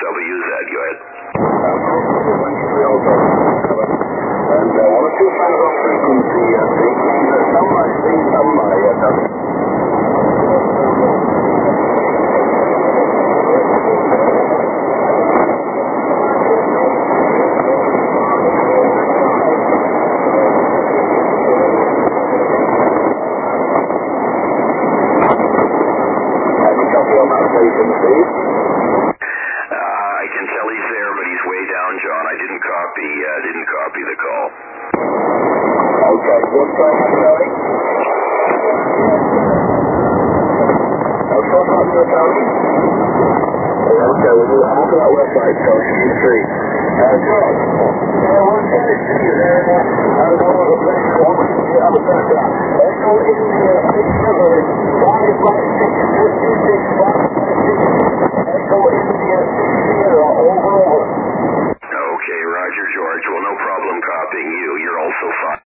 WZ, go ahead. And one or two times on frequency, I can tell he's there, but he's way down, John. I didn't copy the call. Okay, what's going on, Charlie? What's going on, Charlie? Okay, we'll look at our website, so you can see. John, what can I see you there? I don't know what the place is. I'm a person. Echo India 678 Echo India 60 over. Okay, Roger, George. Well, no problem copying you. You're also fine.